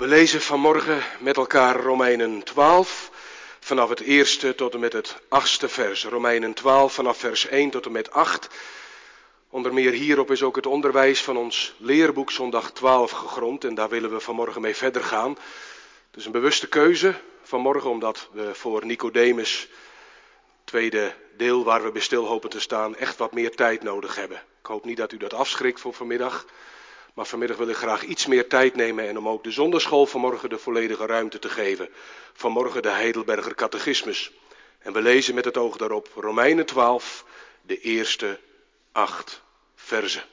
We lezen vanmorgen met elkaar Romeinen 12, vanaf het eerste tot en met het 8e vers. Romeinen 12, vanaf vers 1 tot en met 8. Onder meer hierop is ook het onderwijs van ons leerboek zondag 12 gegrond en daar willen we vanmorgen mee verder gaan. Het is een bewuste keuze vanmorgen omdat we voor Nicodemus, tweede deel waar we bij stil hopen te staan, echt wat meer tijd nodig hebben. Ik hoop niet dat u dat afschrikt voor vanmiddag. Maar vanmiddag wil ik graag iets meer tijd nemen en om ook de zondagschool vanmorgen de volledige ruimte te geven. Vanmorgen de Heidelberger Catechismus. En we lezen met het oog daarop Romeinen 12, de eerste 8 verzen.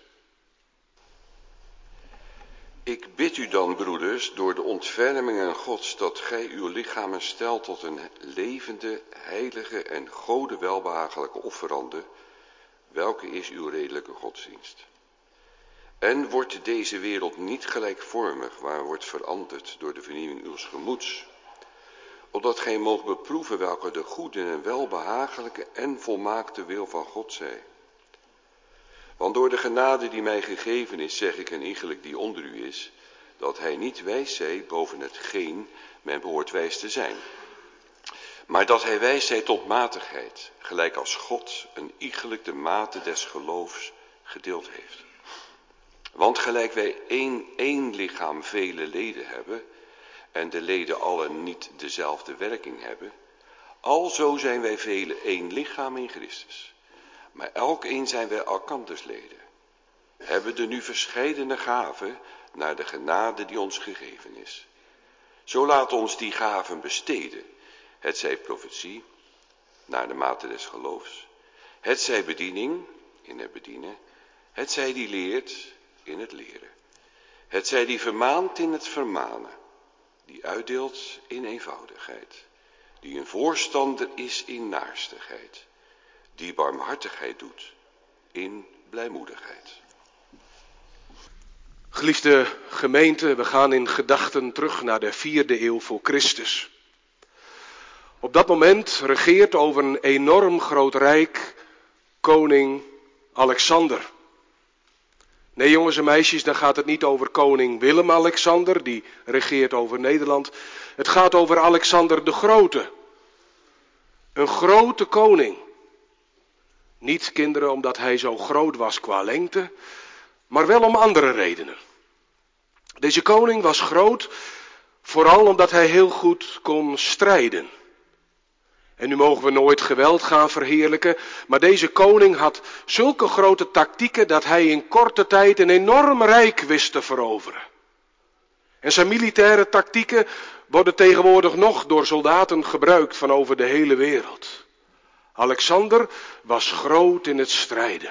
Ik bid u dan, broeders, door de ontfermingen Gods, dat gij uw lichamen stelt tot een levende, heilige en Gode welbehagelijke offerande, welke is uw redelijke godsdienst. En wordt deze wereld niet gelijkvormig, maar wordt veranderd door de vernieuwing uws gemoeds, opdat gij moogt beproeven welke de goede en welbehagelijke en volmaakte wil van God zij. Want door de genade die mij gegeven is, zeg ik en iegelijk die onder u is, dat hij niet wijs zij boven hetgeen men behoort wijs te zijn, maar dat hij wijs zij tot matigheid, gelijk als God een iegelijk de mate des geloofs gedeeld heeft. Want gelijk wij één lichaam vele leden hebben, en de leden allen niet dezelfde werking hebben, alzo zijn wij vele één lichaam in Christus. Maar elkeen zijn wij elkanders leden, hebben de nu verscheidene gaven naar de genade die ons gegeven is. Zo laat ons die gaven besteden, hetzij profetie, naar de mate des geloofs, hetzij bediening, in het bedienen, hetzij die leert, in het leren, hetzij die vermaant in het vermanen, die uitdeelt in eenvoudigheid, die een voorstander is in naarstigheid, die barmhartigheid doet in blijmoedigheid. Geliefde gemeente, we gaan in gedachten terug naar de 4e eeuw voor Christus. Op dat moment regeert over een enorm groot rijk koning Alexander. Nee jongens en meisjes, dan gaat het niet over koning Willem-Alexander, die regeert over Nederland. Het gaat over Alexander de Grote. Een grote koning. Niet, kinderen, omdat hij zo groot was qua lengte, maar wel om andere redenen. Deze koning was groot, vooral omdat hij heel goed kon strijden. En nu mogen we nooit geweld gaan verheerlijken, maar deze koning had zulke grote tactieken dat hij in korte tijd een enorm rijk wist te veroveren. En zijn militaire tactieken worden tegenwoordig nog door soldaten gebruikt van over de hele wereld. Alexander was groot in het strijden.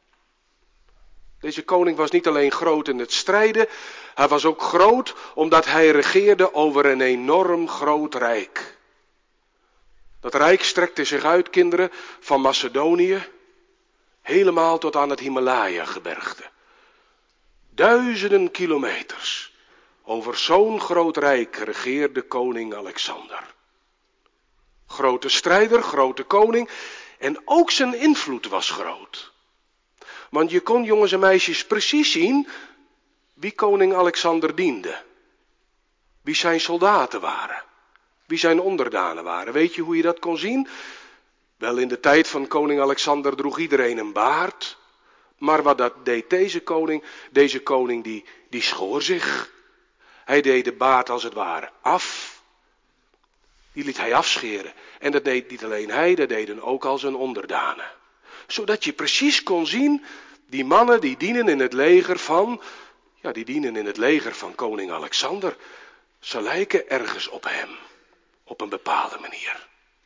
Deze koning was niet alleen groot in het strijden, hij was ook groot omdat hij regeerde over een enorm groot rijk. Dat rijk strekte zich uit, kinderen, van Macedonië helemaal tot aan het Himalaya-gebergte. Duizenden kilometers over zo'n groot rijk regeerde koning Alexander. Grote strijder, grote koning en ook zijn invloed was groot. Want je kon, jongens en meisjes, precies zien wie koning Alexander diende. Wie zijn soldaten waren. Wie zijn onderdanen waren. Weet je hoe je dat kon zien? Wel, in de tijd van koning Alexander droeg iedereen een baard. Maar wat dat deed deze koning? Deze koning die schoor zich. Hij deed de baard als het ware af. Die liet hij afscheren. En dat deed niet alleen hij, dat deden ook al zijn onderdanen. Zodat je precies kon zien, die mannen die dienen in het leger van koning Alexander. Ze lijken ergens op hem. Op een bepaalde manier.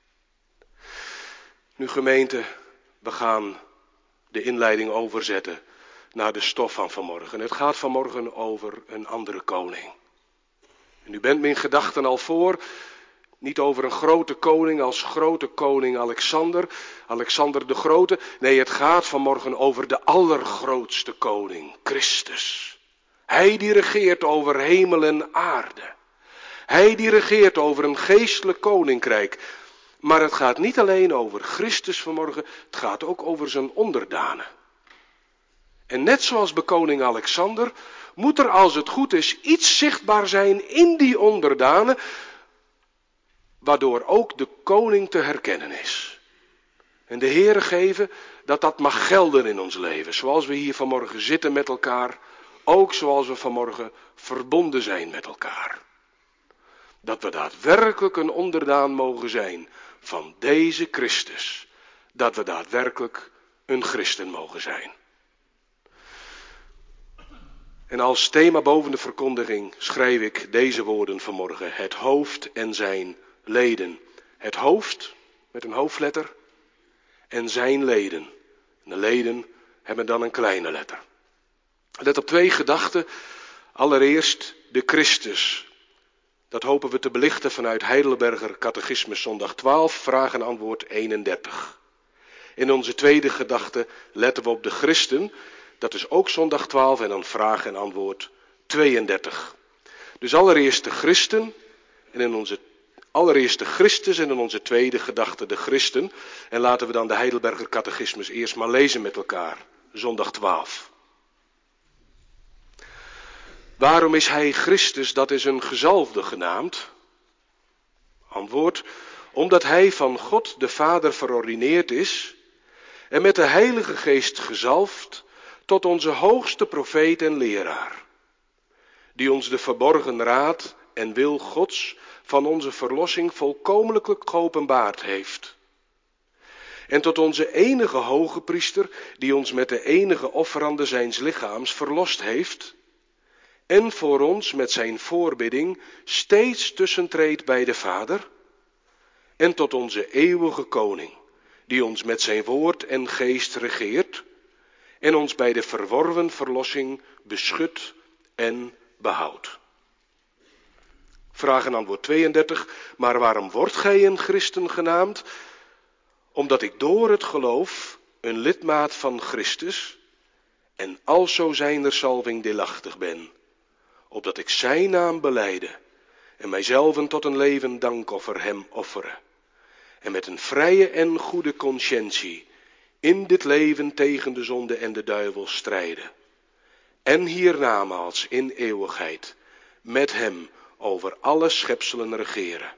Nu gemeente, we gaan de inleiding overzetten naar de stof van vanmorgen. Het gaat vanmorgen over een andere koning. En u bent me in gedachten al voor, niet over een grote koning als grote koning Alexander, Alexander de Grote. Nee, het gaat vanmorgen over de allergrootste koning, Christus. Hij die regeert over hemel en aarde. Hij die regeert over een geestelijk koninkrijk. Maar het gaat niet alleen over Christus vanmorgen, het gaat ook over zijn onderdanen. En net zoals bij koning Alexander moet er als het goed is iets zichtbaar zijn in die onderdanen, waardoor ook de koning te herkennen is. En de Heere geven dat dat mag gelden in ons leven, zoals we hier vanmorgen zitten met elkaar, ook zoals we vanmorgen verbonden zijn met elkaar. Dat we daadwerkelijk een onderdaan mogen zijn van deze Christus. Dat we daadwerkelijk een christen mogen zijn. En als thema boven de verkondiging schrijf ik deze woorden vanmorgen. Het hoofd en zijn leden. Het hoofd met een hoofdletter en zijn leden. En de leden hebben dan een kleine letter. Let op 2 gedachten. Allereerst de Christus. Dat hopen we te belichten vanuit Heidelberger Catechismus zondag 12, vraag en antwoord 31. In onze tweede gedachte letten we op de Christen. Dat is ook zondag 12 en dan vraag en antwoord 32. Dus allereerst de Christen en in onze tweede gedachte de Christen. En laten we dan de Heidelberger Catechismus eerst maar lezen met elkaar. Zondag 12. Waarom is hij Christus, dat is een gezalfde genaamd? Antwoord, omdat hij van God de Vader verordineerd is en met de Heilige Geest gezalfd tot onze hoogste profeet en leraar, die ons de verborgen raad en wil Gods van onze verlossing volkomenlijk geopenbaard heeft. En tot onze enige hoge priester, die ons met de enige offerande zijns lichaams verlost heeft, en voor ons met zijn voorbidding steeds tussentreedt bij de Vader, en tot onze eeuwige koning, die ons met zijn woord en geest regeert, en ons bij de verworven verlossing beschut en behoudt. Vraag en antwoord 32. Maar waarom wordt gij een christen genaamd? Omdat ik door het geloof een lidmaat van Christus en alzo zijner salving deelachtig ben, opdat ik zijn naam belijde en mijzelven tot een leven dankoffer hem offeren, en met een vrije en goede conscientie in dit leven tegen de zonde en de duivel strijden, en hiernamaals in eeuwigheid met hem over alle schepselen regeren.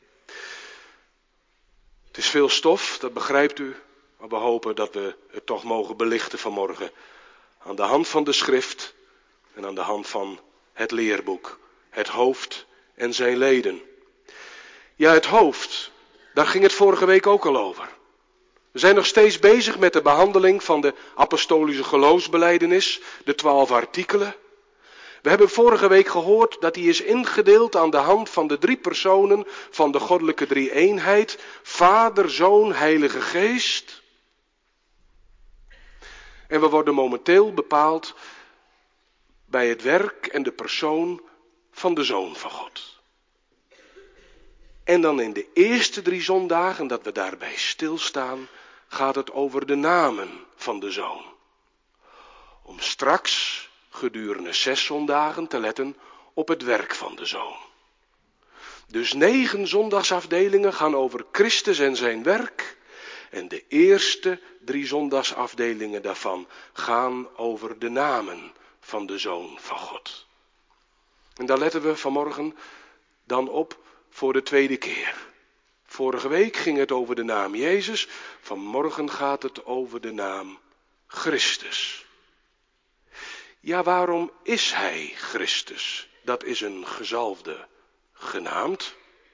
Het is veel stof, dat begrijpt u, maar we hopen dat we het toch mogen belichten vanmorgen aan de hand van de schrift en aan de hand van het leerboek, het hoofd en zijn leden. Ja, het hoofd, daar ging het vorige week ook al over. We zijn nog steeds bezig met de behandeling van de apostolische geloofsbelijdenis, de 12 artikelen. We hebben vorige week gehoord dat die is ingedeeld aan de hand van de 3 personen van de goddelijke drie-eenheid, Vader, Zoon, Heilige Geest. En we worden momenteel bepaald bij het werk en de persoon van de Zoon van God. En dan in de eerste 3 zondagen dat we daarbij stilstaan, gaat het over de namen van de Zoon. Om straks gedurende 6 zondagen te letten op het werk van de Zoon. Dus 9 zondagsafdelingen gaan over Christus en zijn werk. En de eerste 3 zondagsafdelingen daarvan gaan over de namen van de Zoon van God. En daar letten we vanmorgen dan op voor de tweede keer. Vorige week ging het over de naam Jezus. Vanmorgen gaat het over de naam Christus. Ja, waarom is hij Christus? Dat is een gezalfde genaamd.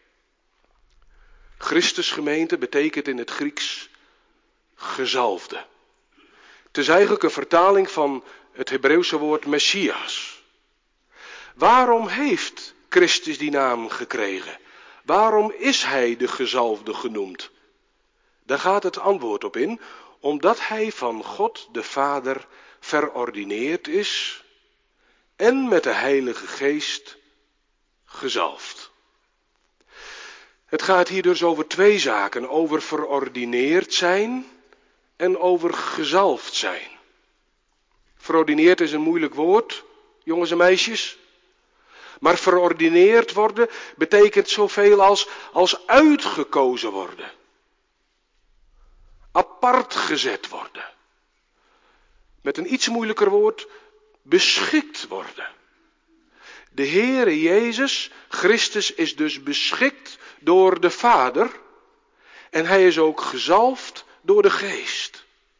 Christusgemeente betekent in het Grieks gezalfde. Het is eigenlijk een vertaling van het Hebreeuwse woord Messias. Waarom heeft Christus die naam gekregen? Waarom is hij de gezalfde genoemd? Daar gaat het antwoord op in. Omdat hij van God de Vader verordineerd is en met de Heilige Geest gezalfd. Het gaat hier dus over 2 zaken, over verordineerd zijn en over gezalfd zijn. Verordineerd is een moeilijk woord, jongens en meisjes. Maar verordineerd worden betekent zoveel als uitgekozen worden. Apart gezet worden. Met een iets moeilijker woord, beschikt worden. De Heere Jezus Christus is dus beschikt door de Vader en hij is ook gezalfd door de Geest.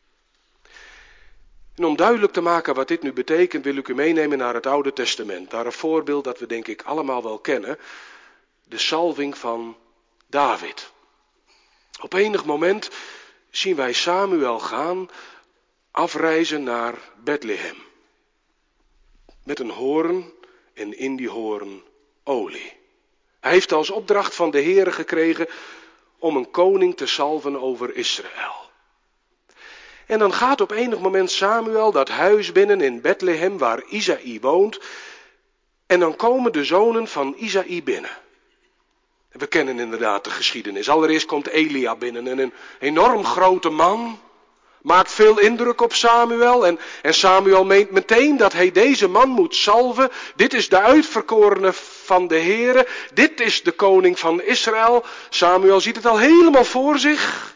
En om duidelijk te maken wat dit nu betekent, wil ik u meenemen naar het Oude Testament. Naar een voorbeeld dat we denk ik allemaal wel kennen. De salving van David. Op enig moment zien wij Samuel gaan, afreizen naar Bethlehem. Met een hoorn en in die hoorn olie. Hij heeft als opdracht van de Heere gekregen om een koning te salven over Israël. En dan gaat op enig moment Samuel dat huis binnen in Bethlehem waar Isaï woont. En dan komen de zonen van Isaï binnen. En we kennen inderdaad de geschiedenis. Allereerst komt Elia binnen en een enorm grote man. Maakt veel indruk op Samuel. En Samuel meent meteen dat hij deze man moet salven. Dit is de uitverkorene van de Heere. Dit is de koning van Israël. Samuel ziet het al helemaal voor zich.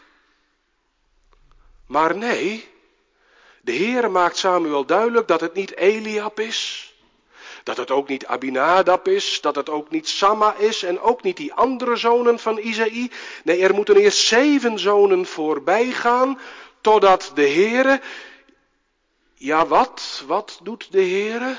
Maar nee, de Heere maakt Samuel duidelijk dat het niet Eliab is. Dat het ook niet Abinadab is, dat het ook niet Samma is en ook niet die andere zonen van Isaï. Nee, er moeten eerst 7 zonen voorbij gaan, totdat de Heere, ja wat doet de Heere?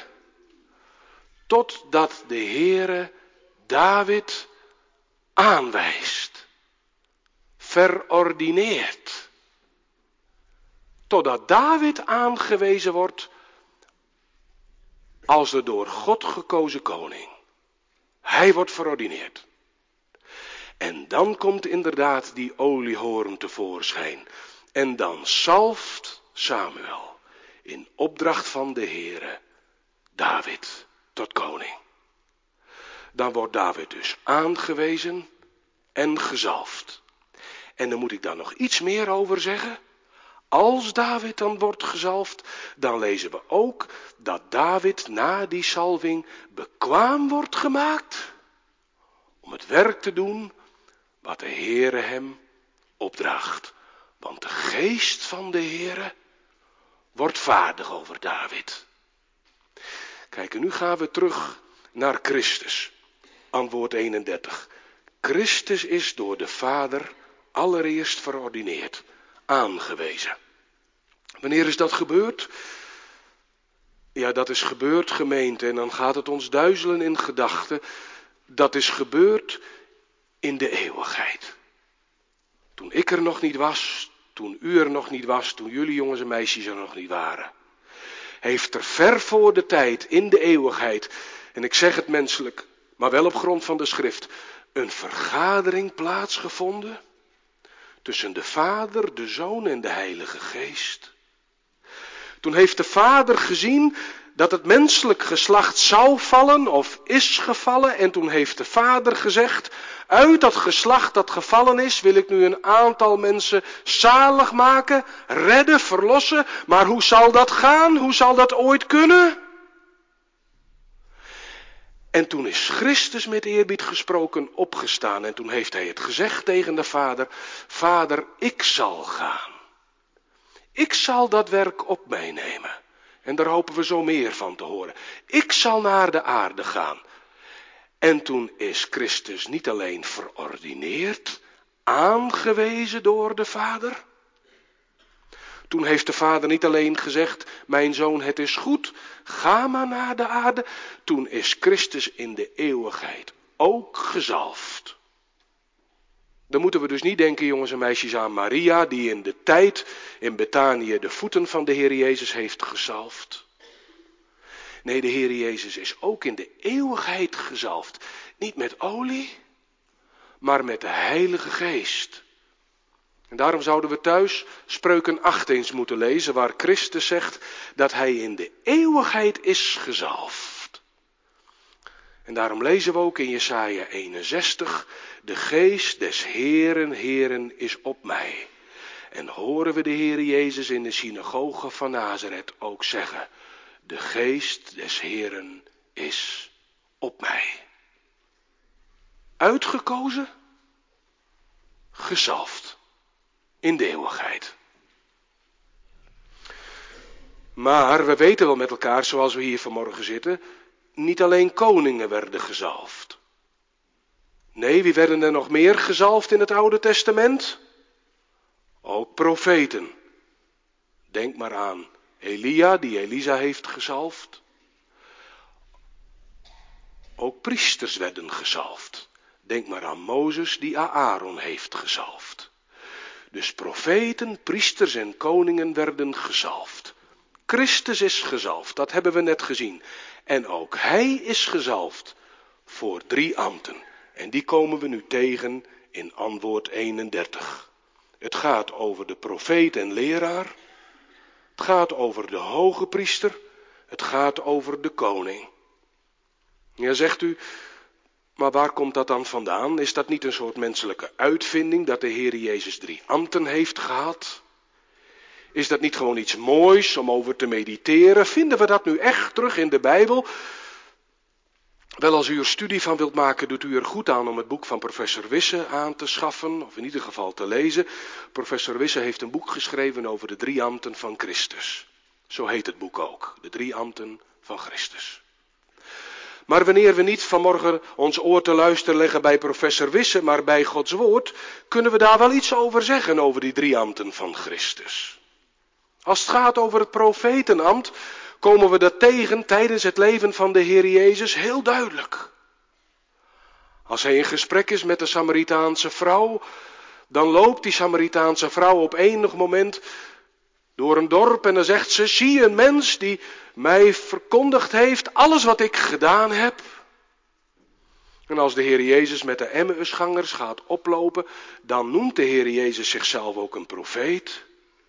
Totdat de Heere David aanwijst, verordineert. Totdat David aangewezen wordt als de door God gekozen koning. Hij wordt verordineerd. En dan komt inderdaad die oliehoorn tevoorschijn. En dan salft Samuel in opdracht van de Heere David tot koning. Dan wordt David dus aangewezen en gezalfd. En dan moet ik daar nog iets meer over zeggen. Als David dan wordt gezalfd, dan lezen we ook dat David na die salving bekwaam wordt gemaakt om het werk te doen wat de Heere hem opdraagt. Want de geest van de Heere wordt vaardig over David. Kijk, en nu gaan we terug naar Christus. Antwoord 31. Christus is door de Vader allereerst verordineerd, aangewezen. Wanneer is dat gebeurd? Ja, dat is gebeurd, gemeente, en dan gaat het ons duizelen in gedachten. Dat is gebeurd in de eeuwigheid. Toen ik er nog niet was, toen u er nog niet was, toen jullie jongens en meisjes er nog niet waren. Heeft er ver voor de tijd, in de eeuwigheid, en ik zeg het menselijk, maar wel op grond van de schrift, een vergadering plaatsgevonden tussen de Vader, de Zoon en de Heilige Geest. Toen heeft de Vader gezien dat het menselijk geslacht zou vallen of is gevallen. En toen heeft de Vader gezegd, uit dat geslacht dat gevallen is, wil ik nu een aantal mensen zalig maken, redden, verlossen. Maar hoe zal dat gaan? Hoe zal dat ooit kunnen? En toen is Christus met eerbied gesproken opgestaan. En toen heeft hij het gezegd tegen de Vader, Vader, ik zal gaan. Ik zal dat werk op mij nemen. En daar hopen we zo meer van te horen. Ik zal naar de aarde gaan. En toen is Christus niet alleen verordineerd, aangewezen door de Vader. Toen heeft de Vader niet alleen gezegd, mijn zoon, het is goed, ga maar naar de aarde. Toen is Christus in de eeuwigheid ook gezalfd. Dan moeten we dus niet denken, jongens en meisjes, aan Maria, die in de tijd in Betanië de voeten van de Heer Jezus heeft gezalfd. Nee, de Heer Jezus is ook in de eeuwigheid gezalfd. Niet met olie, maar met de Heilige Geest. En daarom zouden we thuis Spreuken 8 eens moeten lezen, waar Christus zegt dat hij in de eeuwigheid is gezalfd. En daarom lezen we ook in Jesaja 61, de geest des Heeren is op mij. En horen we de Heer Jezus in de synagoge van Nazareth ook zeggen, de geest des Heeren is op mij. Uitgekozen, gezalfd, in de eeuwigheid. Maar we weten wel met elkaar, zoals we hier vanmorgen zitten, niet alleen koningen werden gezalfd. Nee, wie werden er nog meer gezalfd in het Oude Testament? Ook profeten. Denk maar aan Elia, die Elisa heeft gezalfd. Ook priesters werden gezalfd. Denk maar aan Mozes, die Aaron heeft gezalfd. Dus profeten, priesters en koningen werden gezalfd. Christus is gezalfd, dat hebben we net gezien. En ook hij is gezalfd voor 3 ambten. En die komen we nu tegen in antwoord 31. Het gaat over de profeet en leraar. Het gaat over de hoge priester. Het gaat over de koning. Ja, zegt u, maar waar komt dat dan vandaan? Is dat niet een soort menselijke uitvinding dat de Heer Jezus 3 ambten heeft gehad? Is dat niet gewoon iets moois om over te mediteren? Vinden we dat nu echt terug in de Bijbel? Wel, als u er studie van wilt maken, doet u er goed aan om het boek van professor Wisse aan te schaffen, of in ieder geval te lezen. Professor Wisse heeft een boek geschreven over de 3 ambten van Christus. Zo heet het boek ook, de 3 ambten van Christus. Maar wanneer we niet vanmorgen ons oor te luisteren leggen bij professor Wisse, maar bij Gods woord, kunnen we daar wel iets over zeggen, over die 3 ambten van Christus. Als het gaat over het profetenambt, komen we dat tegen tijdens het leven van de Heer Jezus heel duidelijk. Als hij in gesprek is met de Samaritaanse vrouw, dan loopt die Samaritaanse vrouw op enig moment door een dorp en dan zegt ze, zie een mens die mij verkondigd heeft alles wat ik gedaan heb. En als de Heer Jezus met de Emmausgangers gaat oplopen, dan noemt de Heer Jezus zichzelf ook een profeet.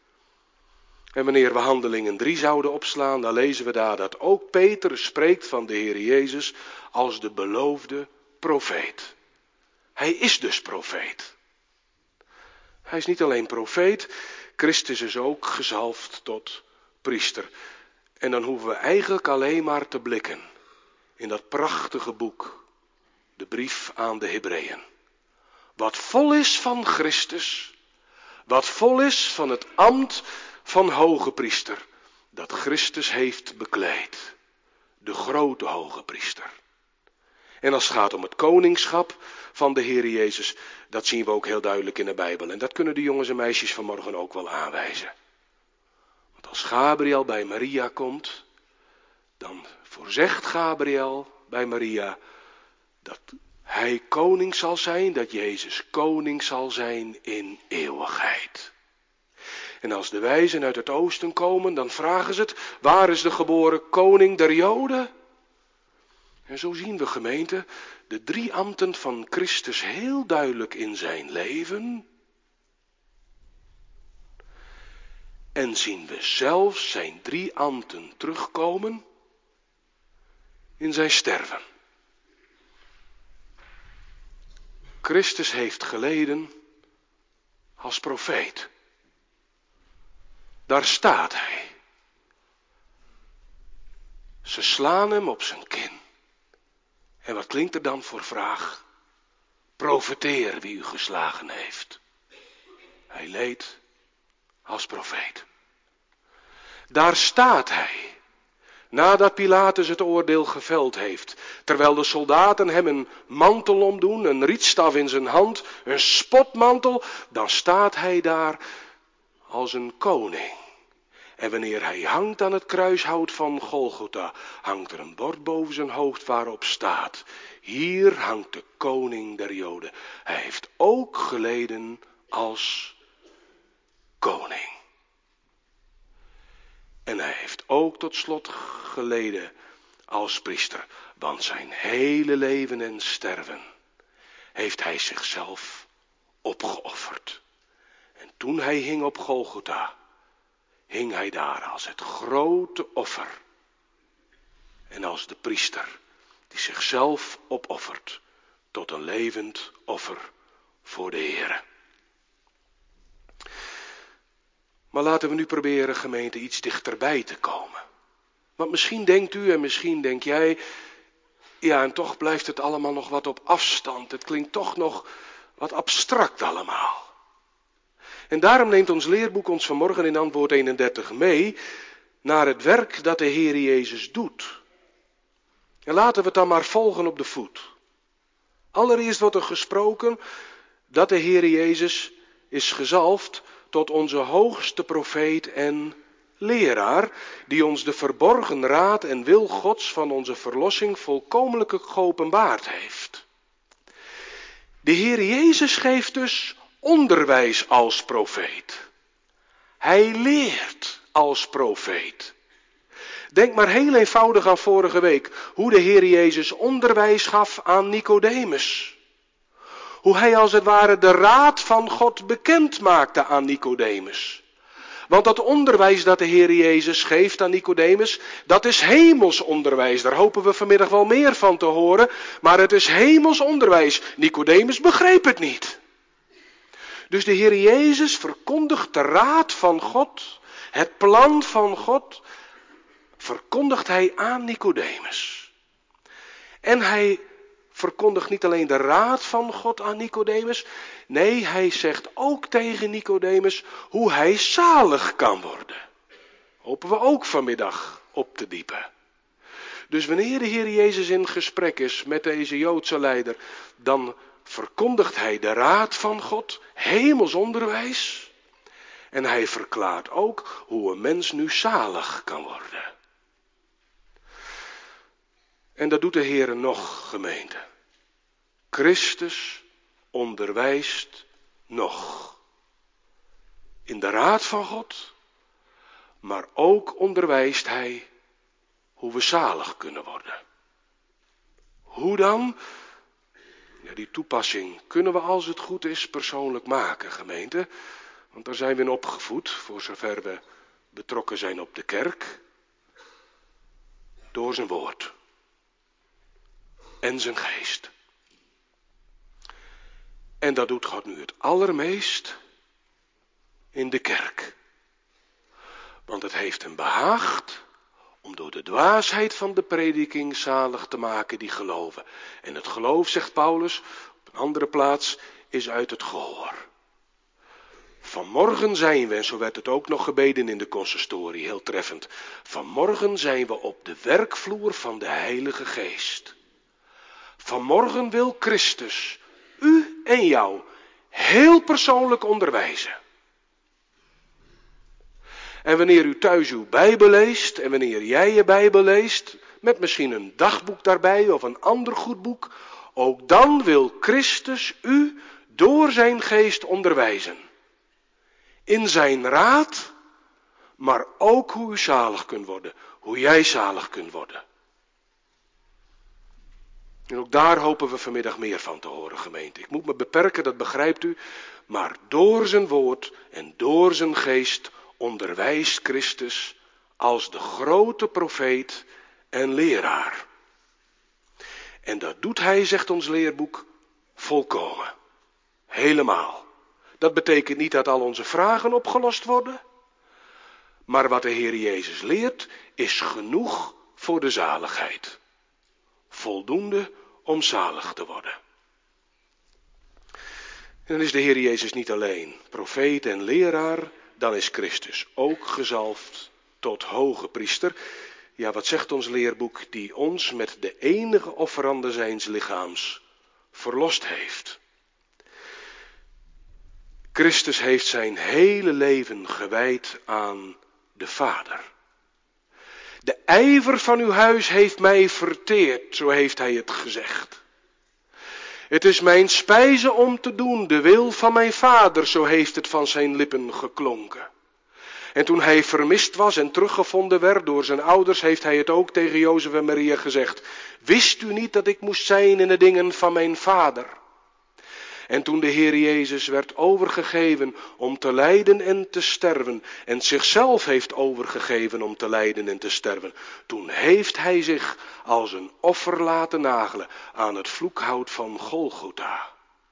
En wanneer we Handelingen 3 zouden opslaan, dan lezen we daar dat ook Petrus spreekt van de Heer Jezus als de beloofde profeet. Hij is dus profeet. Hij is niet alleen profeet, Christus is ook gezalfd tot priester. En dan hoeven we eigenlijk alleen maar te blikken in dat prachtige boek, de brief aan de Hebreeën. Wat vol is van Christus, wat vol is van het ambt van hoge priester, dat Christus heeft bekleed. De grote hoge priester. En als het gaat om het koningschap van de Heer Jezus, dat zien we ook heel duidelijk in de Bijbel. En dat kunnen de jongens en meisjes vanmorgen ook wel aanwijzen. Want als Gabriel bij Maria komt, dan voorzegt Gabriel bij Maria dat hij koning zal zijn, dat Jezus koning zal zijn in eeuwigheid. En als de wijzen uit het oosten komen, dan vragen ze het, waar is de geboren koning der Joden? En zo zien we, gemeente, de 3 ambten van Christus heel duidelijk in zijn leven. En zien we zelfs zijn 3 ambten terugkomen in zijn sterven. Christus heeft geleden als profeet. Daar staat hij. Ze slaan hem op zijn kin. En wat klinkt er dan voor vraag? Profeteer wie u geslagen heeft. Hij leed als profeet. Daar staat hij. Nadat Pilatus het oordeel geveld heeft. Terwijl de soldaten hem een mantel omdoen, een rietstaf in zijn hand, een spotmantel. Dan staat hij daar als een koning. En wanneer hij hangt aan het kruishout van Golgotha, hangt er een bord boven zijn hoofd waarop staat: hier hangt de koning der Joden. Hij heeft ook geleden als koning. En hij heeft ook tot slot geleden als priester. Want zijn hele leven en sterven heeft hij zichzelf opgeofferd. En toen hij hing op Golgotha, hing hij daar als het grote offer. En als de priester die zichzelf opoffert tot een levend offer voor de Heere. Maar laten we nu proberen, gemeente, iets dichterbij te komen. Want misschien denkt u en misschien denk jij, ja, en toch blijft het allemaal nog wat op afstand. Het klinkt toch nog wat abstract allemaal. En daarom neemt ons leerboek ons vanmorgen in antwoord 31 mee naar het werk dat de Heer Jezus doet. En laten we het dan maar volgen op de voet. Allereerst wordt er gesproken dat de Heer Jezus is gezalfd tot onze hoogste profeet en leraar, die ons de verborgen raad en wil Gods van onze verlossing volkomenlijk geopenbaard heeft. De Heer Jezus geeft dus onderwijs als profeet. Hij leert als profeet. Denk maar heel eenvoudig aan vorige week, hoe de Heer Jezus onderwijs gaf aan Nicodemus. Hoe hij als het ware de raad van God bekend maakte aan Nicodemus. Want dat onderwijs dat de Heer Jezus geeft aan Nicodemus, dat is hemels onderwijs. Daar hopen we vanmiddag wel meer van te horen, maar het is hemels onderwijs. Nicodemus begreep het niet. Dus de Heer Jezus verkondigt de raad van God, het plan van God, verkondigt hij aan Nicodemus. En hij verkondigt niet alleen de raad van God aan Nicodemus. Nee, hij zegt ook tegen Nicodemus hoe hij zalig kan worden. Hopen we ook vanmiddag op te diepen. Dus wanneer de Heer Jezus in gesprek is met deze Joodse leider, dan verkondigt hij de raad van God, hemels onderwijs. En hij verklaart ook hoe een mens nu zalig kan worden. En dat doet de Heer nog, gemeente. Christus onderwijst nog. In de raad van God, maar ook onderwijst hij hoe we zalig kunnen worden. Hoe dan? Ja, die toepassing kunnen we als het goed is persoonlijk maken, gemeente. Want daar zijn we in opgevoed, voor zover we betrokken zijn op de kerk. Door zijn woord. En zijn geest. En dat doet God nu het allermeest in de kerk. Want het heeft hem behaagd om door de dwaasheid van de prediking zalig te maken die geloven. En het geloof, zegt Paulus, op een andere plaats, is uit het gehoor. Vanmorgen zijn we, en zo werd het ook nog gebeden in de consistorie, heel treffend. Vanmorgen zijn we op de werkvloer van de Heilige Geest. Vanmorgen wil Christus u en jou heel persoonlijk onderwijzen. En wanneer u thuis uw Bijbel leest en wanneer jij je Bijbel leest, met misschien een dagboek daarbij of een ander goed boek, ook dan wil Christus u door zijn geest onderwijzen. In zijn raad, maar ook hoe u zalig kunt worden, hoe jij zalig kunt worden. En ook daar hopen we vanmiddag meer van te horen, gemeente. Ik moet me beperken, dat begrijpt u, maar door zijn woord en door zijn geest onderwijst Christus als de grote profeet en leraar. En dat doet hij, zegt ons leerboek, volkomen. Helemaal. Dat betekent niet dat al onze vragen opgelost worden. Maar wat de Heer Jezus leert, is genoeg voor de zaligheid. Voldoende om zalig te worden. En dan is de Heer Jezus niet alleen profeet en leraar, dan is Christus ook gezalfd tot hoge priester. Ja, wat zegt ons leerboek? Die ons met de enige offerande zijns lichaams verlost heeft. Christus heeft zijn hele leven gewijd aan de Vader. De ijver van uw huis heeft mij verteerd, zo heeft hij het gezegd. Het is mijn spijze om te doen, de wil van mijn Vader, zo heeft het van zijn lippen geklonken. En toen hij vermist was en teruggevonden werd door zijn ouders, heeft hij het ook tegen Jozef en Maria gezegd. Wist u niet dat ik moest zijn in de dingen van mijn Vader? En toen de Heer Jezus werd overgegeven om te lijden en te sterven, en zichzelf heeft overgegeven om te lijden en te sterven, toen heeft hij zich als een offer laten nagelen aan het vloekhout van Golgotha.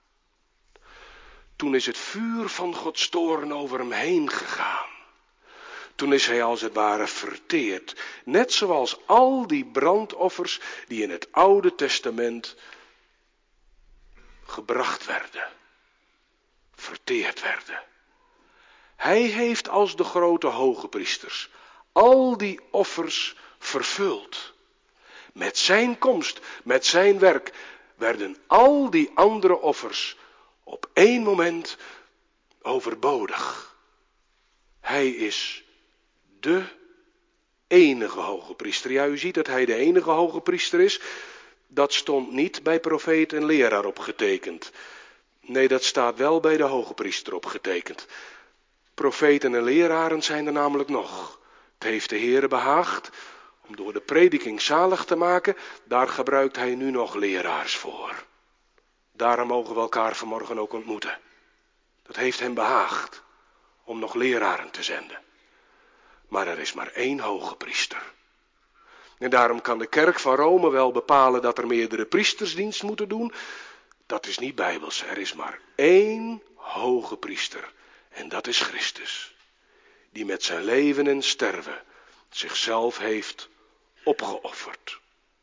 Toen is het vuur van Gods toorn over hem heen gegaan. Toen is hij als het ware verteerd, net zoals al die brandoffers die in het Oude Testament gebracht werden, verteerd werden. Hij heeft als de grote hoge priesters al die offers vervuld. Met zijn komst, met zijn werk, werden al die andere offers op één moment overbodig. Hij is de enige hoge priester. Ja, u ziet dat hij de enige hoge priester is. Dat stond niet bij profeet en leraar opgetekend. Nee, dat staat wel bij de hoge priester opgetekend. Profeten en leraren zijn er namelijk nog. Het heeft de Heere behaagd om door de prediking zalig te maken. Daar gebruikt hij nu nog leraars voor. Daarom mogen we elkaar vanmorgen ook ontmoeten. Dat heeft hem behaagd om nog leraren te zenden. Maar er is maar één hoge priester. En daarom kan de kerk van Rome wel bepalen dat er meerdere priesters dienst moeten doen. Dat is niet bijbels. Er is maar één hoge priester. En dat is Christus. Die met zijn leven en sterven zichzelf heeft opgeofferd.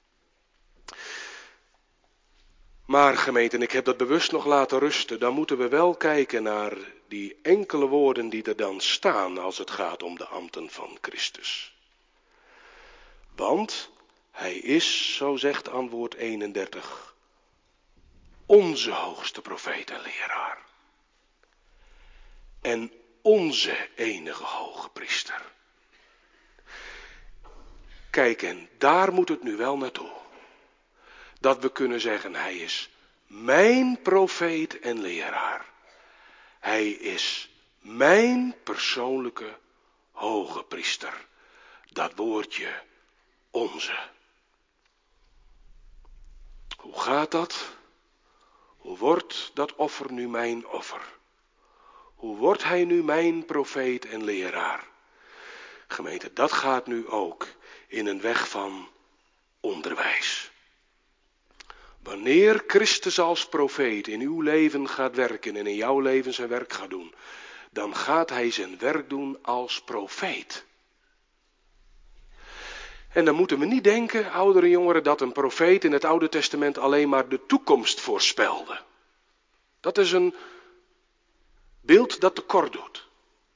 Maar gemeente, ik heb dat bewust nog laten rusten. Dan moeten we wel kijken naar die enkele woorden die er dan staan als het gaat om de ambten van Christus. Want hij is, zo zegt antwoord 31, onze hoogste profeet en leraar. En onze enige hoge priester. Kijk, en daar moet het nu wel naartoe. Dat we kunnen zeggen, hij is mijn profeet en leraar. Hij is mijn persoonlijke hoge priester. Dat woordje onze. Hoe gaat dat? Hoe wordt dat offer nu mijn offer? Hoe wordt hij nu mijn profeet en leraar? Gemeente, dat gaat nu ook in een weg van onderwijs. Wanneer Christus als profeet in uw leven gaat werken en in jouw leven zijn werk gaat doen, dan gaat hij zijn werk doen als profeet. En dan moeten we niet denken, ouderen en jongeren, dat een profeet in het Oude Testament alleen maar de toekomst voorspelde. Dat is een beeld dat tekort doet.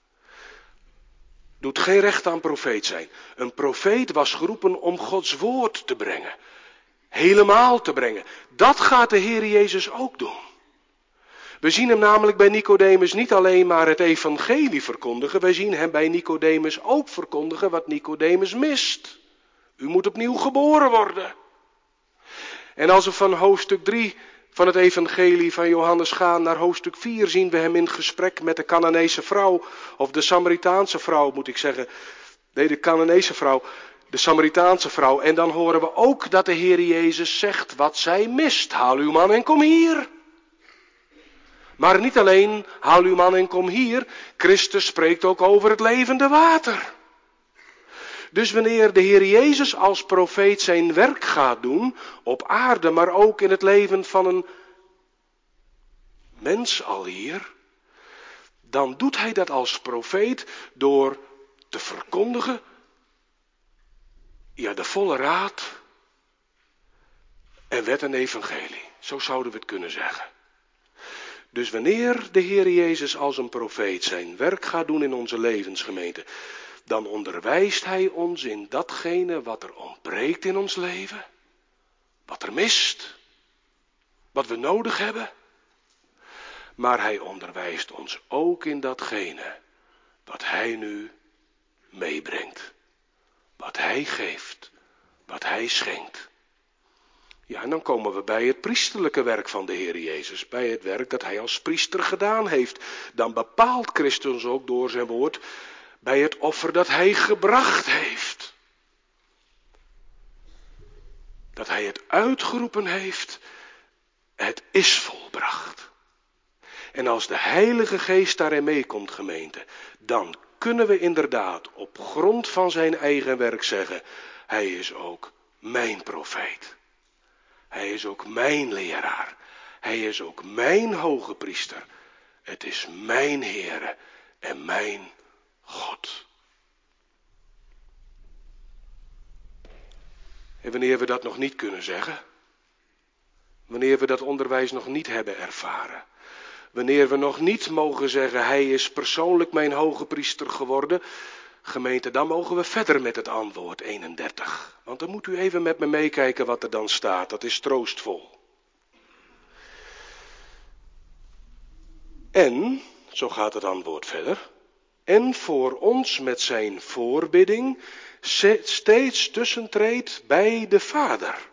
Doet geen recht aan profeet zijn. Een profeet was geroepen om Gods woord te brengen. Helemaal te brengen. Dat gaat de Heer Jezus ook doen. We zien hem namelijk bij Nicodemus niet alleen maar het evangelie verkondigen. Wij zien hem bij Nicodemus ook verkondigen wat Nicodemus mist. U moet opnieuw geboren worden. En als we van hoofdstuk 3 van het evangelie van Johannes gaan naar hoofdstuk 4... zien we hem in gesprek met de Canaanese vrouw, of de Samaritaanse vrouw moet ik zeggen. Nee, de Canaanese vrouw, de Samaritaanse vrouw. En dan horen we ook dat de Heer Jezus zegt wat zij mist. Haal uw man en kom hier. Maar niet alleen, haal uw man en kom hier. Christus spreekt ook over het levende water. Dus wanneer de Heer Jezus als profeet zijn werk gaat doen, op aarde, maar ook in het leven van een mens al hier, dan doet hij dat als profeet door te verkondigen, ja, de volle raad en wet en evangelie. Zo zouden we het kunnen zeggen. Dus wanneer de Heer Jezus als een profeet zijn werk gaat doen in onze levensgemeente, dan onderwijst hij ons in datgene wat er ontbreekt in ons leven, wat er mist, wat we nodig hebben. Maar hij onderwijst ons ook in datgene wat hij nu meebrengt, wat hij geeft, wat hij schenkt. Ja, en dan komen we bij het priesterlijke werk van de Heer Jezus, bij het werk dat hij als priester gedaan heeft. Dan bepaalt Christus ook door zijn woord bij het offer dat hij gebracht heeft. Dat hij het uitgeroepen heeft, het is volbracht. En als de Heilige Geest daarin meekomt, gemeente, dan kunnen we inderdaad op grond van zijn eigen werk zeggen, hij is ook mijn profeet. Hij is ook mijn leraar. Hij is ook mijn hoge priester. Het is mijn Heere en mijn God. En wanneer we dat nog niet kunnen zeggen, wanneer we dat onderwijs nog niet hebben ervaren, wanneer we nog niet mogen zeggen, hij is persoonlijk mijn hoge priester geworden, Gemeente, dan mogen we verder met het antwoord 31. Want dan moet u even met me meekijken wat er dan staat. Dat is troostvol. En, zo gaat het antwoord verder, en voor ons met zijn voorbidding steeds tussentreedt bij de Vader.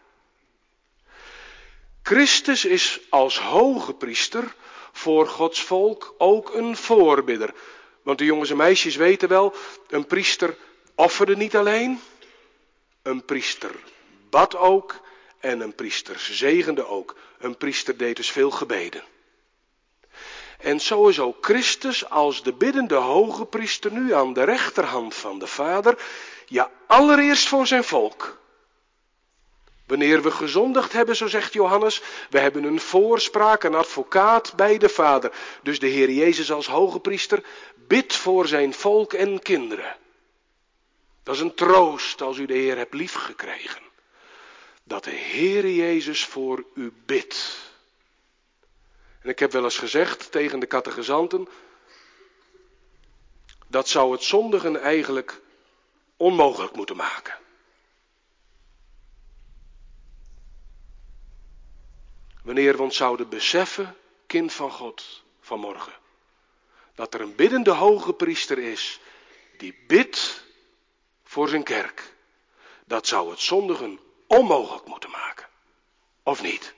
Christus is als hoge priester voor Gods volk ook een voorbidder. Want de jongens en meisjes weten wel, een priester offerde niet alleen, een priester bad ook en een priester zegende ook. Een priester deed dus veel gebeden. En zo is ook Christus als de biddende hoge priester nu aan de rechterhand van de Vader, ja allereerst voor zijn volk. Wanneer we gezondigd hebben, zo zegt Johannes, we hebben een voorspraak, een advocaat bij de Vader. Dus de Heer Jezus als hoge priester bidt voor zijn volk en kinderen. Dat is een troost als u de Heer hebt liefgekregen. Dat de Heer Jezus voor u bidt. En ik heb wel eens gezegd tegen de catechizanten, dat zou het zondigen eigenlijk onmogelijk moeten maken. Wanneer we ons zouden beseffen, kind van God, vanmorgen, dat er een biddende hoge priester is, die bidt voor zijn kerk. Dat zou het zondigen onmogelijk moeten maken. Of niet?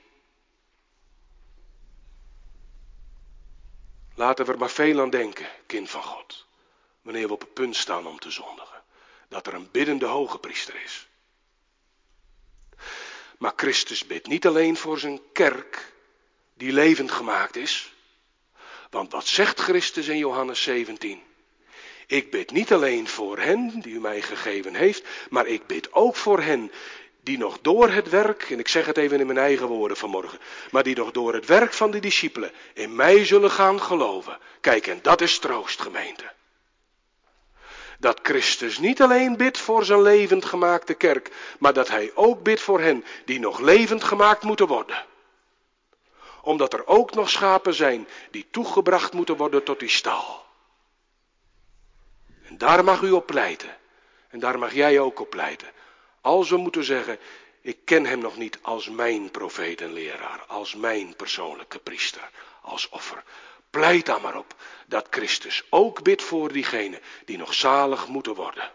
Laten we er maar veel aan denken, kind van God. Wanneer we op het punt staan om te zondigen. Dat er een biddende hoge priester is. Maar Christus bidt niet alleen voor zijn kerk, die levend gemaakt is. Want wat zegt Christus in Johannes 17? Ik bid niet alleen voor hen die u mij gegeven heeft, maar ik bid ook voor hen die nog door het werk, en ik zeg het even in mijn eigen woorden vanmorgen, maar die nog door het werk van de discipelen in mij zullen gaan geloven. Kijk, en dat is troost, gemeente. Dat Christus niet alleen bidt voor zijn levend gemaakte kerk, maar dat hij ook bidt voor hen die nog levend gemaakt moeten worden. Omdat er ook nog schapen zijn die toegebracht moeten worden tot die stal. En daar mag u op pleiten. En daar mag jij ook op pleiten. Als we moeten zeggen, ik ken hem nog niet als mijn profeet en leraar, als mijn persoonlijke priester, als offer. Pleit dan maar op dat Christus ook bidt voor diegenen die nog zalig moeten worden.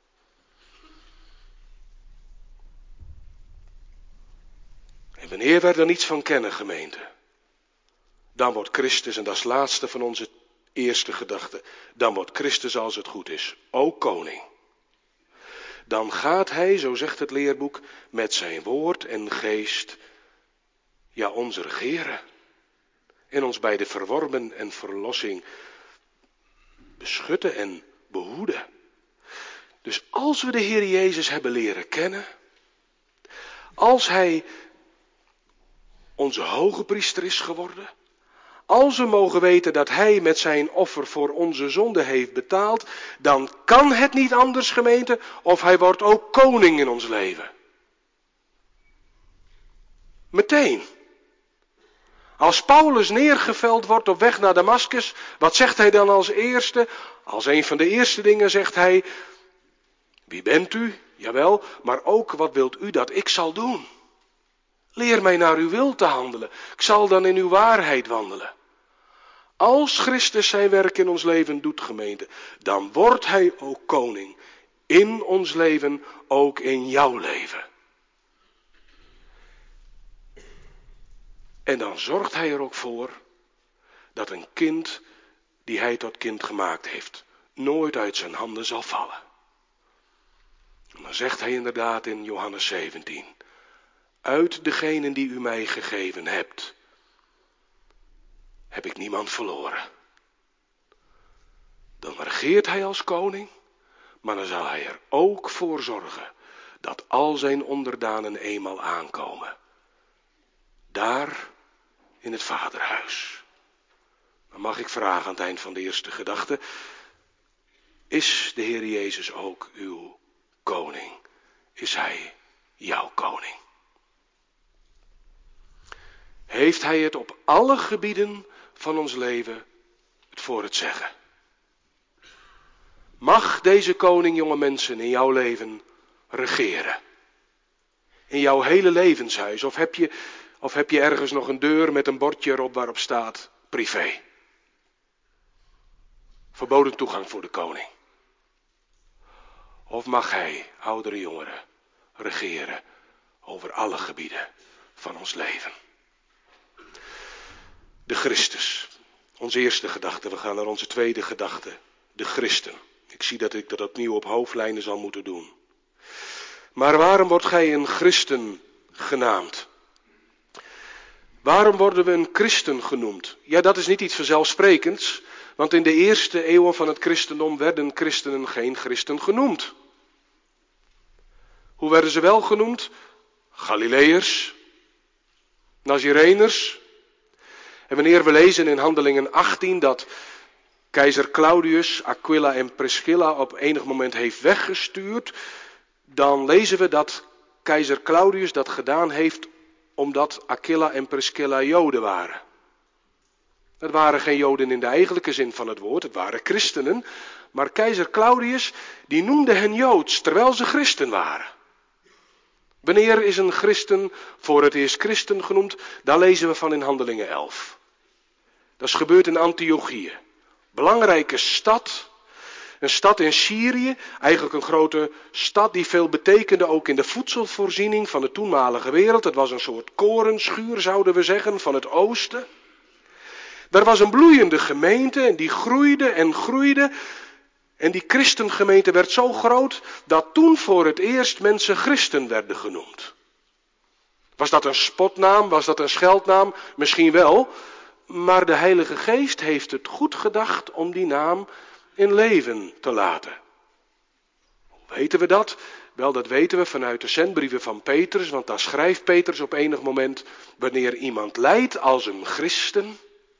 En wanneer wij er niets van kennen, gemeente, dan wordt Christus, en dat is het laatste van onze eerste gedachte, dan wordt Christus als het goed is, ook koning. Dan gaat hij, zo zegt het leerboek, met zijn woord en geest, ja, ons regeren. En ons bij de verworpen en verlossing beschutten en behoeden. Dus als we de Heer Jezus hebben leren kennen, als hij onze hoge priester is geworden, als we mogen weten dat hij met zijn offer voor onze zonde heeft betaald, dan kan het niet anders, gemeente, of hij wordt ook koning in ons leven. Meteen. Als Paulus neergeveld wordt op weg naar Damaskus, wat zegt hij dan als eerste? Als een van de eerste dingen zegt hij, wie bent u? Jawel, maar ook wat wilt u dat ik zal doen? Leer mij naar uw wil te handelen. Ik zal dan in uw waarheid wandelen. Als Christus zijn werk in ons leven doet, gemeente, dan wordt hij ook koning. In ons leven, ook in jouw leven. En dan zorgt hij er ook voor dat een kind die hij tot kind gemaakt heeft, nooit uit zijn handen zal vallen. En dan zegt hij inderdaad in Johannes 17, uit degenen die u mij gegeven hebt, heb ik niemand verloren. Dan regeert hij als koning, maar dan zal hij er ook voor zorgen dat al zijn onderdanen eenmaal aankomen. Daar in het Vaderhuis. Dan mag ik vragen aan het eind van de eerste gedachte, is de Heer Jezus ook uw koning? Is hij jouw koning? Heeft hij het op alle gebieden van ons leven het voor het zeggen? Mag deze koning, jonge mensen, in jouw leven regeren? In jouw hele levenshuis? Of heb je ergens nog een deur met een bordje erop waarop staat privé? Verboden toegang voor de koning. Of mag hij, oudere jongeren, regeren over alle gebieden van ons leven? De Christus. Onze eerste gedachte. We gaan naar onze tweede gedachte. De Christen. Ik zie dat ik dat opnieuw op hoofdlijnen zal moeten doen. Maar waarom wordt gij een christen genaamd? Waarom worden we een christen genoemd? Ja, dat is niet iets vanzelfsprekends. Want in de eerste eeuwen van het christendom werden christenen geen christen genoemd. Hoe werden ze wel genoemd? Galileërs, Nazireners. En wanneer we lezen in Handelingen 18 dat keizer Claudius Aquila en Priscilla op enig moment heeft weggestuurd, dan lezen we dat keizer Claudius dat gedaan heeft omdat Aquila en Priscilla Joden waren. Het waren geen Joden in de eigenlijke zin van het woord, het waren christenen. Maar keizer Claudius, die noemde hen Joods, terwijl ze christen waren. Wanneer is een christen voor het eerst christen genoemd? Daar lezen we van in Handelingen 11. Dat is gebeurd in Antiochië. Belangrijke stad. Een stad in Syrië, eigenlijk een grote stad die veel betekende ook in de voedselvoorziening van de toenmalige wereld. Het was een soort korenschuur, zouden we zeggen, van het oosten. Daar was een bloeiende gemeente en die groeide en groeide. En die christengemeente werd zo groot dat toen voor het eerst mensen christen werden genoemd. Was dat een spotnaam? Was dat een scheldnaam? Misschien wel. Maar de Heilige Geest heeft het goed gedacht om die naam in leven te laten. Hoe weten we dat? Wel, dat weten we vanuit de zendbrieven van Petrus, want daar schrijft Petrus op enig moment: wanneer iemand lijdt als een christen,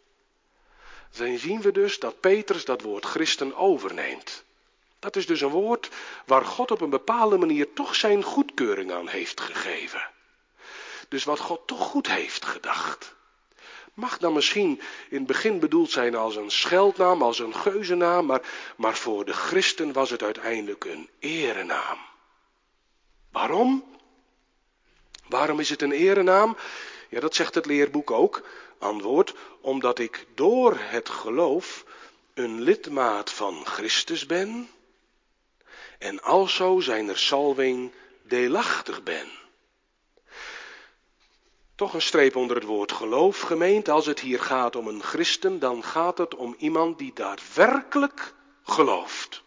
dan zien we dus dat Petrus dat woord christen overneemt. Dat is dus een woord waar God op een bepaalde manier toch zijn goedkeuring aan heeft gegeven. Dus wat God toch goed heeft gedacht. Mag dan misschien in het begin bedoeld zijn als een scheldnaam, als een geuzennaam, maar voor de christen was het uiteindelijk een erenaam. Waarom? Waarom is het een erenaam? Ja, dat zegt het leerboek ook. Antwoord: omdat ik door het geloof een lidmaat van Christus ben en alzo zijner salving deelachtig ben. Toch een streep onder het woord geloof, gemeente. Als het hier gaat om een christen, dan gaat het om iemand die daadwerkelijk gelooft.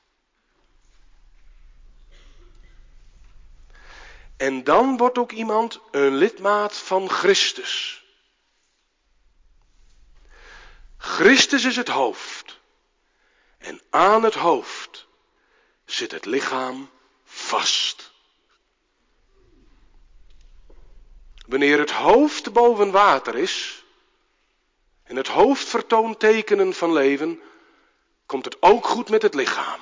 En dan wordt ook iemand een lidmaat van Christus. Christus is het hoofd. En aan het hoofd zit het lichaam vast. Wanneer het hoofd boven water is en het hoofd vertoont tekenen van leven, komt het ook goed met het lichaam.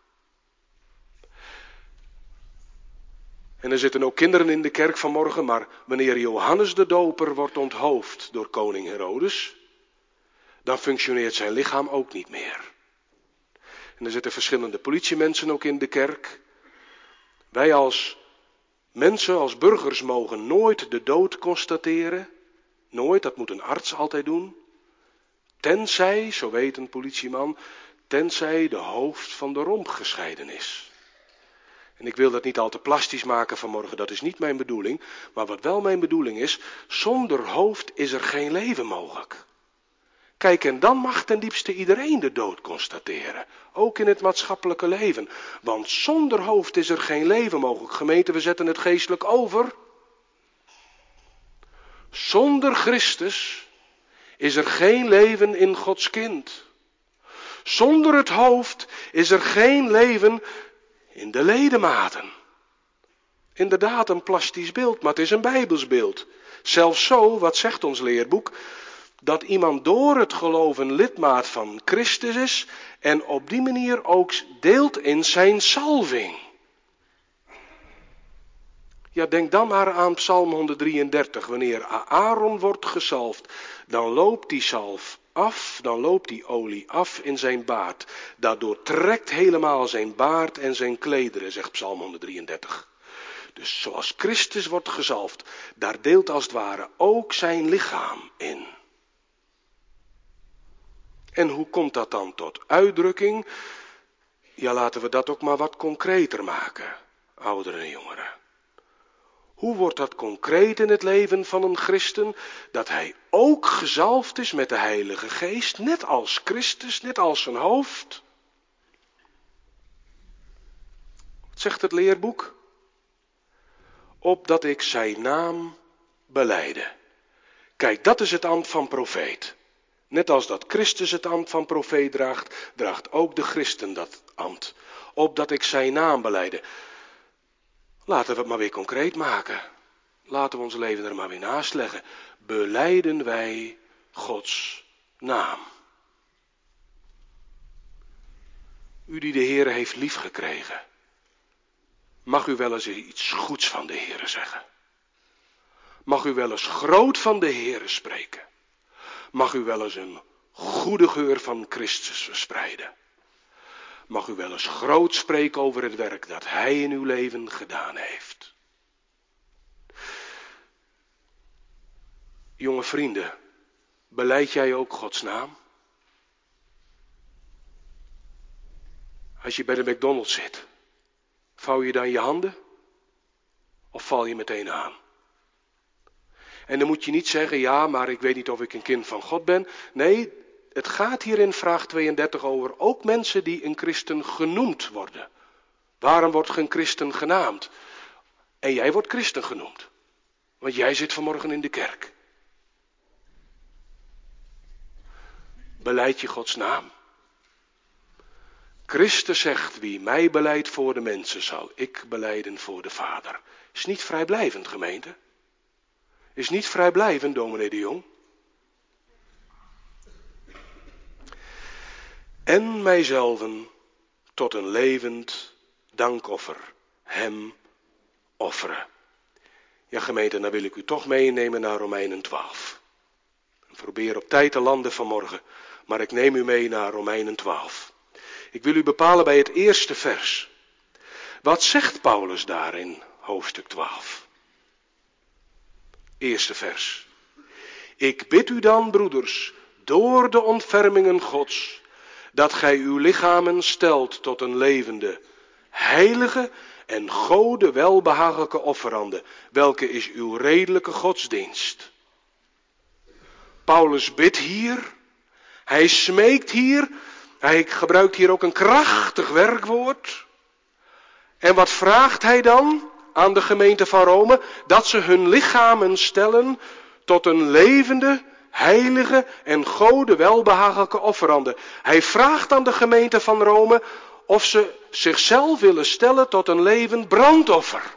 En er zitten ook kinderen in de kerk vanmorgen, maar wanneer Johannes de Doper wordt onthoofd door koning Herodes, dan functioneert zijn lichaam ook niet meer. En er zitten verschillende politiemensen ook in de kerk. Wij als mensen, als burgers, mogen nooit de dood constateren. Nooit, dat moet een arts altijd doen. Tenzij, zo weet een politieman, tenzij de hoofd van de romp gescheiden is. En ik wil dat niet al te plastisch maken vanmorgen, dat is niet mijn bedoeling. Maar wat wel mijn bedoeling is, zonder hoofd is er geen leven mogelijk. Kijk, en dan mag ten diepste iedereen de dood constateren. Ook in het maatschappelijke leven. Want zonder hoofd is er geen leven mogelijk. Gemeente, we zetten het geestelijk over. Zonder Christus is er geen leven in Gods kind. Zonder het hoofd is er geen leven in de ledematen. Inderdaad een plastisch beeld, maar het is een Bijbels beeld. Zelfs zo, wat zegt ons leerboek, dat iemand door het geloof een lidmaat van Christus is en op die manier ook deelt in zijn salving. Ja, denk dan maar aan Psalm 133. Wanneer Aaron wordt gezalfd, dan loopt die zalf af, dan loopt die olie af in zijn baard. Dat doortrekt helemaal zijn baard en zijn klederen, zegt Psalm 133. Dus zoals Christus wordt gezalfd, daar deelt als het ware ook zijn lichaam in. En hoe komt dat dan tot uitdrukking? Ja, laten we dat ook maar wat concreter maken, ouderen en jongeren. Hoe wordt dat concreet in het leven van een christen? Dat hij ook gezalfd is met de Heilige Geest, net als Christus, net als zijn hoofd. Wat zegt het leerboek? Opdat ik zijn naam belijde. Kijk, dat is het ambt van profeet. Net als dat Christus het ambt van profeet draagt, draagt ook de christen dat ambt. Opdat ik zijn naam belijde. Laten we het maar weer concreet maken. Laten we ons leven er maar weer naast leggen. Belijden wij Gods naam. U die de Heere heeft liefgekregen, mag u wel eens iets goeds van de Heere zeggen. Mag u wel eens groot van de Heere spreken. Mag u wel eens een goede geur van Christus verspreiden. Mag u wel eens groot spreken over het werk dat Hij in uw leven gedaan heeft. Jonge vrienden, belijd jij ook Gods naam? Als je bij de McDonald's zit, vouw je dan je handen? Of val je meteen aan? En dan moet je niet zeggen, ja, maar ik weet niet of ik een kind van God ben. Nee, het gaat hier in vraag 32 over ook mensen die een christen genoemd worden. Waarom wordt geen christen genaamd? En jij wordt christen genoemd. Want jij zit vanmorgen in de kerk. Belijd je Gods naam? Christus zegt, wie mij belijdt voor de mensen, zal ik belijden voor de Vader. Is niet vrijblijvend, gemeente. Is niet vrijblijvend, dominee de Jong. En mijzelven tot een levend dankoffer, hem offeren. Ja, gemeente, dan wil ik u toch meenemen naar Romeinen 12. Ik probeer op tijd te landen vanmorgen, maar ik neem u mee naar Romeinen 12. Ik wil u bepalen bij het eerste vers. Wat zegt Paulus daar in hoofdstuk 12? Eerste vers. Ik bid u dan, broeders, door de ontfermingen Gods, dat gij uw lichamen stelt tot een levende, heilige en Gode welbehagelijke offerande, welke is uw redelijke godsdienst. Paulus bidt hier, hij smeekt hier, hij gebruikt hier ook een krachtig werkwoord. En wat vraagt hij dan aan de gemeente van Rome? Dat ze hun lichamen stellen tot een levende, heilige en Gode welbehagelijke offerande. Hij vraagt aan de gemeente van Rome of ze zichzelf willen stellen tot een levend brandoffer.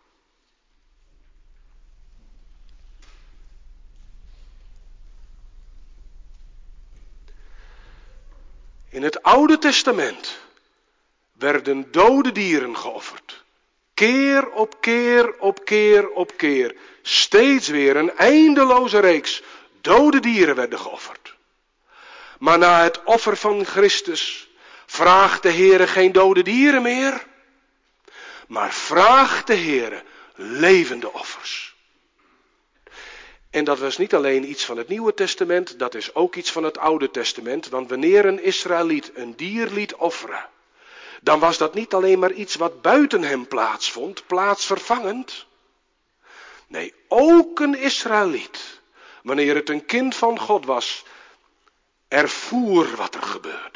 In het Oude Testament werden dode dieren geofferd. Keer op keer op keer op keer. Steeds weer een eindeloze reeks dode dieren werden geofferd. Maar na het offer van Christus vraagt de Heere geen dode dieren meer. Maar vraagt de Heere levende offers. En dat was niet alleen iets van het Nieuwe Testament, dat is ook iets van het Oude Testament. Want wanneer een Israëliet een dier liet offeren, dan was dat niet alleen maar iets wat buiten hem plaatsvond, plaatsvervangend. Nee, ook een Israëliet, wanneer het een kind van God was, ervoer wat er gebeurde.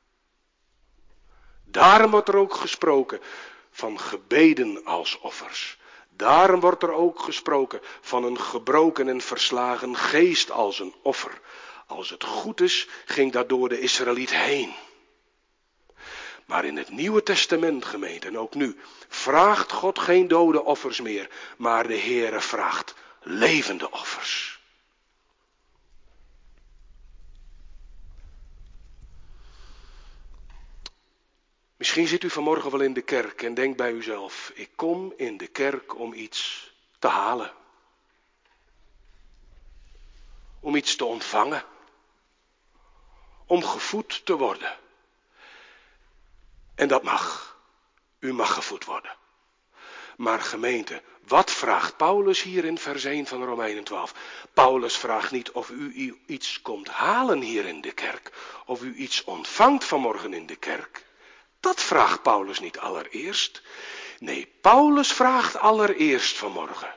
Daarom wordt er ook gesproken van gebeden als offers. Daarom wordt er ook gesproken van een gebroken en verslagen geest als een offer. Als het goed is, ging dat door de Israëliet heen. Maar in het Nieuwe Testament, gemeente, en ook nu, vraagt God geen dode offers meer, maar de Heere vraagt levende offers. Misschien zit u vanmorgen wel in de kerk en denkt bij uzelf, ik kom in de kerk om iets te halen. Om iets te ontvangen. om gevoed te worden. En dat mag. U mag gevoed worden. Maar gemeente, wat vraagt Paulus hier in vers 1 van Romeinen 12? Paulus vraagt niet of u iets komt halen hier in de kerk. Of u iets ontvangt vanmorgen in de kerk. Dat vraagt Paulus niet allereerst. Nee, Paulus vraagt allereerst vanmorgen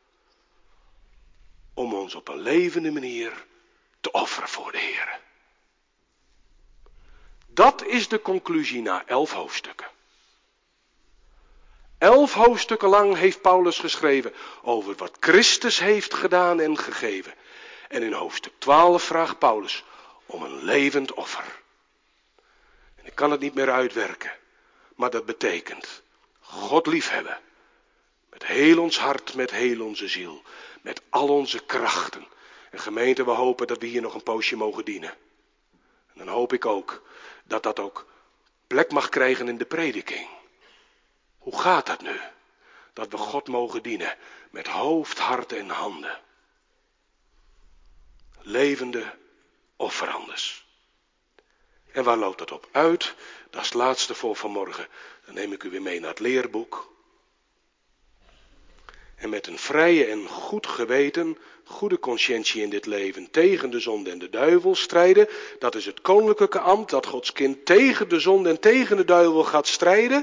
om ons op een levende manier te offeren voor de Heer. Dat is de conclusie na 11 hoofdstukken. 11 hoofdstukken lang heeft Paulus geschreven over wat Christus heeft gedaan en gegeven. En in hoofdstuk 12 vraagt Paulus om een levend offer. En ik kan het niet meer uitwerken, maar dat betekent God liefhebben. Met heel ons hart, met heel onze ziel, met al onze krachten. En gemeente, we hopen dat we hier nog een poosje mogen dienen. En dan hoop ik ook dat dat ook plek mag krijgen in de prediking. Hoe gaat dat nu? Dat we God mogen dienen met hoofd, hart en handen. Levende offerandes. En waar loopt dat op uit? Dat is het laatste voor vanmorgen. Dan neem ik u weer mee naar het leerboek. En met een vrije en goed geweten, goede conscientie in dit leven tegen de zonde en de duivel strijden. Dat is het koninklijke ambt dat Gods kind tegen de zonde en tegen de duivel gaat strijden.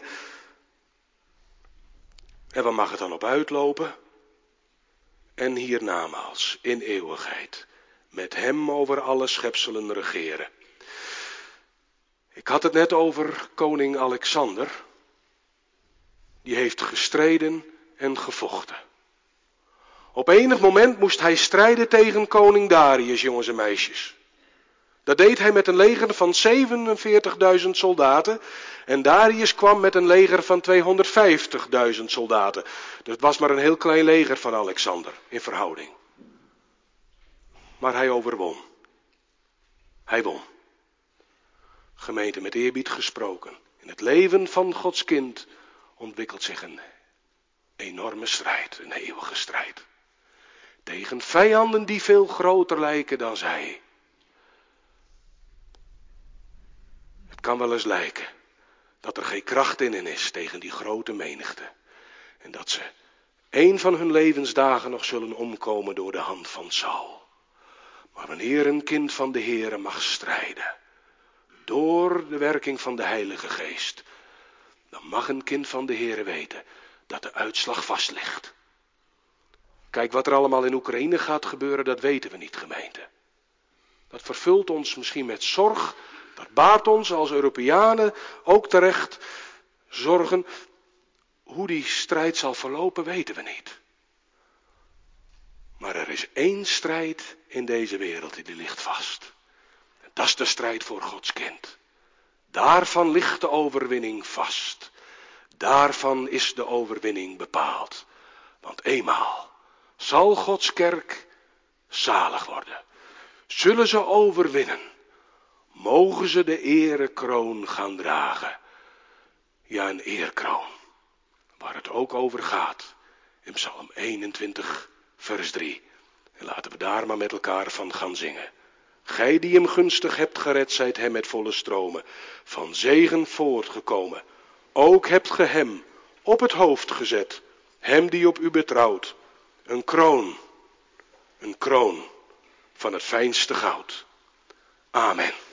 En waar mag het dan op uitlopen? En hiernamaals, in eeuwigheid, met hem over alle schepselen regeren. Ik had het net over koning Alexander. Die heeft gestreden en gevochten. Op enig moment moest hij strijden tegen koning Darius, jongens en meisjes. Dat deed hij met een leger van 47.000 soldaten. En Darius kwam met een leger van 250.000 soldaten. Dus het was maar een heel klein leger van Alexander in verhouding. Maar hij overwon. Hij won. Gemeente, met eerbied gesproken. In het leven van Gods kind ontwikkelt zich een enorme strijd, een eeuwige strijd. Tegen vijanden die veel groter lijken dan zij. Het kan wel eens lijken dat er geen kracht in hen is tegen die grote menigte. En dat ze één van hun levensdagen nog zullen omkomen door de hand van Saul. Maar wanneer een kind van de Heere mag strijden, door de werking van de Heilige Geest, dan mag een kind van de Heere weten dat de uitslag vast ligt. Kijk, wat er allemaal in Oekraïne gaat gebeuren, dat weten we niet, gemeente. Dat vervult ons misschien met zorg. Dat baart ons als Europeanen ook terecht zorgen. Hoe die strijd zal verlopen, weten we niet. Maar er is één strijd in deze wereld, die ligt vast. En dat is de strijd voor Gods kind. Daarvan ligt de overwinning vast. Daarvan is de overwinning bepaald. Want eenmaal zal Gods kerk zalig worden. Zullen ze overwinnen, mogen ze de erekroon gaan dragen. Ja, een eerkroon, waar het ook over gaat in Psalm 21, vers 3. En laten we daar maar met elkaar van gaan zingen. Gij die hem gunstig hebt gered, zijt hem met volle stromen van zegen voortgekomen. Ook hebt ge hem op het hoofd gezet, hem die op u betrouwt. Een kroon van het fijnste goud. Amen.